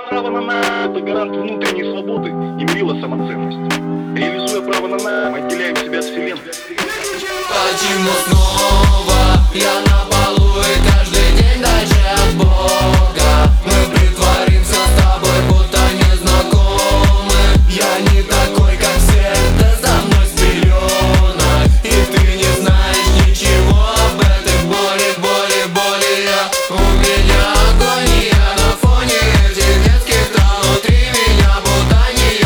Право на это гарант внутренней свободы и мерила самоценности. Реализуя право на мы отделяем себя от вселенной. Почему снова я на полу и каждый день дальше от Бога? Мы притворимся с тобой, будто не знакомы. Я не такой, как все, ты со мной с пеленок, и ты не знаешь ничего об этой боли. У меня агония на фоне этих детских трав. Внутри меня путания.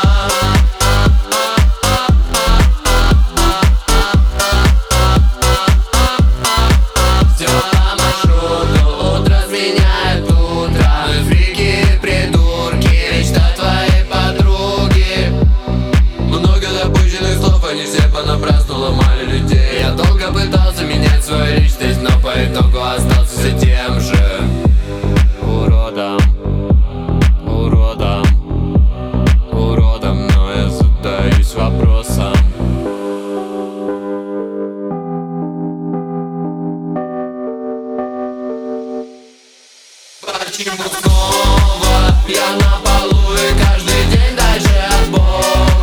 Все по маршруту, утро сменяет утро. Мы фрики и придурки, мечта твоей подруги. Много запущенных слов, они все понапрасну ломали людей. Я долго пытался менять свою личность, но по итогу остался все тем же уродом. Но я задаюсь вопросом: почему снова я на полу и каждый день дальше от Бога?